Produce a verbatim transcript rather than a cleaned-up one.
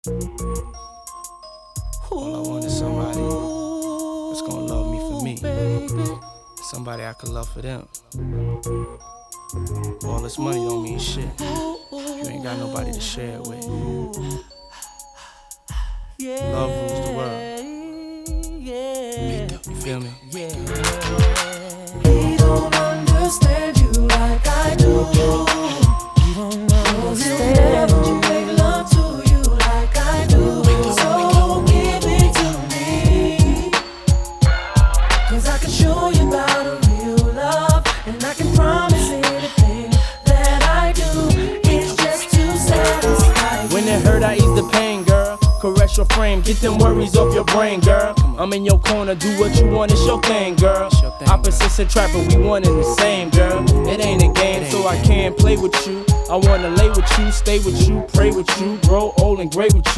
All I want is somebody that's gonna love me for me. Somebody I can love for them. All this money don't mean shit. You ain't got nobody to share it with. Love rules the world. You feel me? He don't understand you like I do. He don't understand you. Make love to you like I do. So give it to me, 'cause I can show you about a real love, and I can promise anything that I do is just to satisfy you. When it hurt, I ease the pain, girl. Caress your frame, get them worries off your brain, girl. I'm in your corner, do what you want, it's your thing, girl. Opposites attract, but we one and the same, girl. It ain't a game, so I can't play with you. I wanna lay with you, stay with you, pray with you, grow old and great with you.